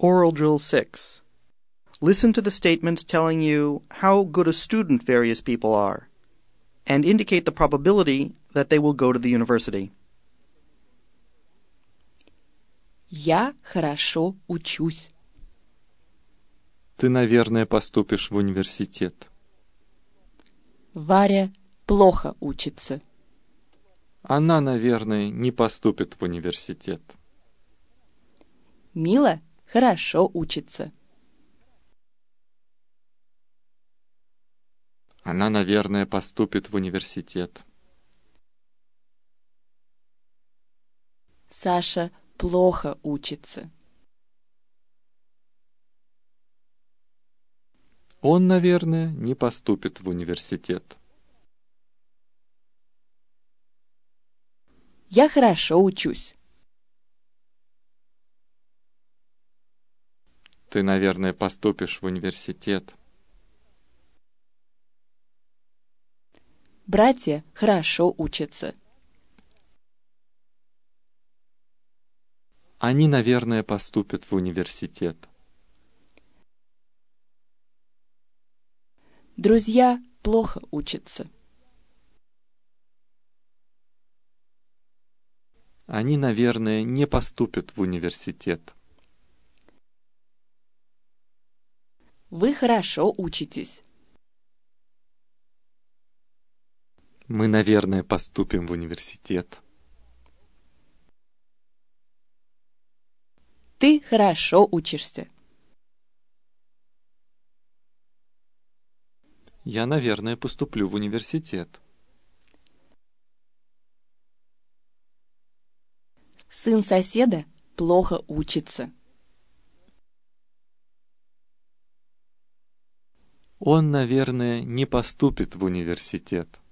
Oral Drill 6. Listen to the statements telling you how good a student various people are, and indicate the probability that they will go to the university. Я хорошо учусь. Ты, наверное, поступишь в университет. Варя плохо учится. Она, наверное, не поступит в университет. Мила хорошо учится. Она, наверное, поступит в университет. Саша плохо учится. Он, наверное, не поступит в университет. Я хорошо учусь. Ты, наверное, поступишь в университет. Братья хорошо учатся. Они, наверное, поступят в университет. Друзья плохо учатся. Они, наверное, не поступят в университет. Вы хорошо учитесь. Мы, наверное, поступим в университет. Ты хорошо учишься. Я, наверное, поступлю в университет. Сын соседа плохо учится. Он, наверное, не поступит в университет.